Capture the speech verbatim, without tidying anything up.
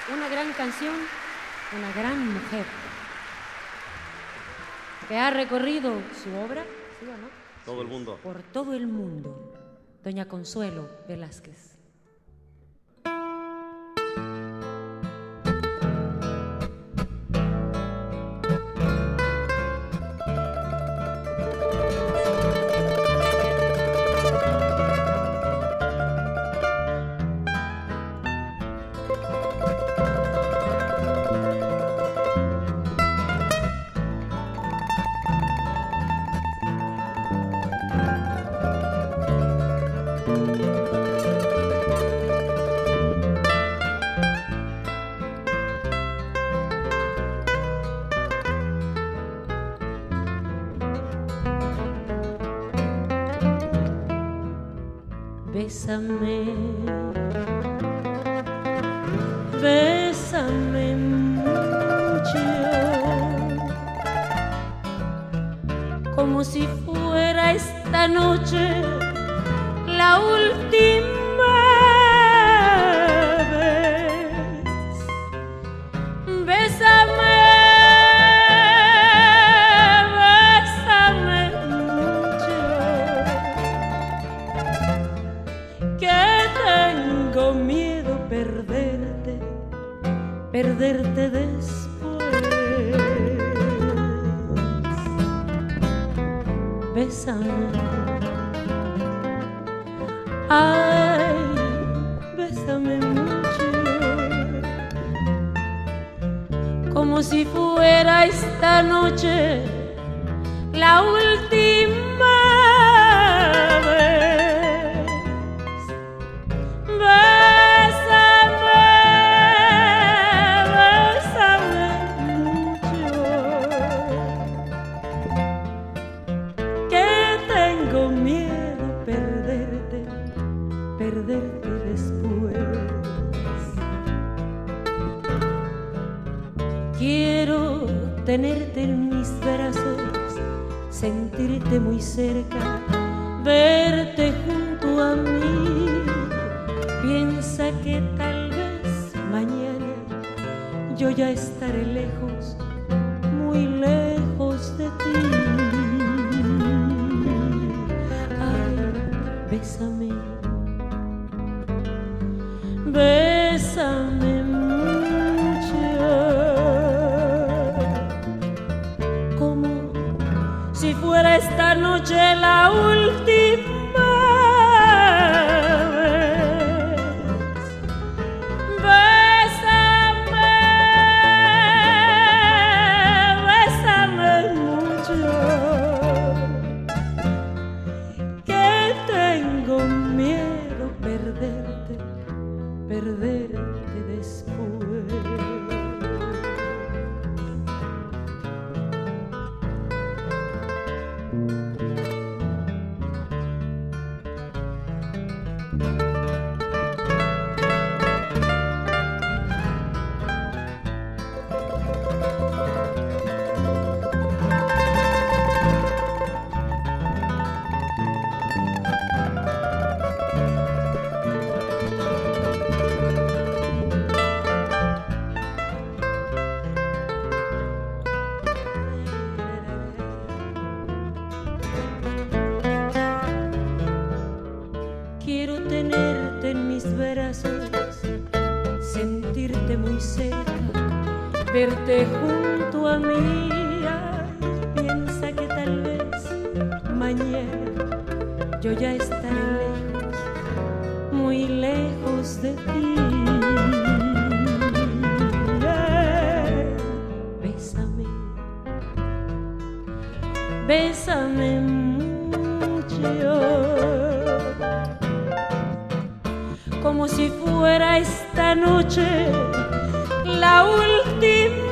una gran canción, una gran mujer, que ha recorrido su obra, ¿sí o no? Todo el mundo. Por todo el mundo. Doña Consuelo Velázquez. Bésame, bésame mucho, como si fuera esta noche la última vez. Bésame, bésame mucho, que tengo miedo perderte, perderte después. Bésame, ay, bésame mucho, como si fuera esta noche la última vez. Bésame, bésame mucho, que tengo miedo perderte, perderte después. Quiero tenerte en mis brazos, sentirte muy cerca, verte junto a mí. Piensa que tal vez mañana yo ya estaré lejos, muy lejos de ti. Ay, bésame, bésame mucho, como si fuera esta noche la última vez. Bésame, bésame mucho, que tengo miedo perderte, perderte después. Quiero tenerte en mis brazos, sentirte muy cerca, verte junto a mí. Ay, piensa que tal vez mañana yo ya estaré lejos, muy lejos de ti. Ay, bésame, bésame mucho, como si fuera esta noche la última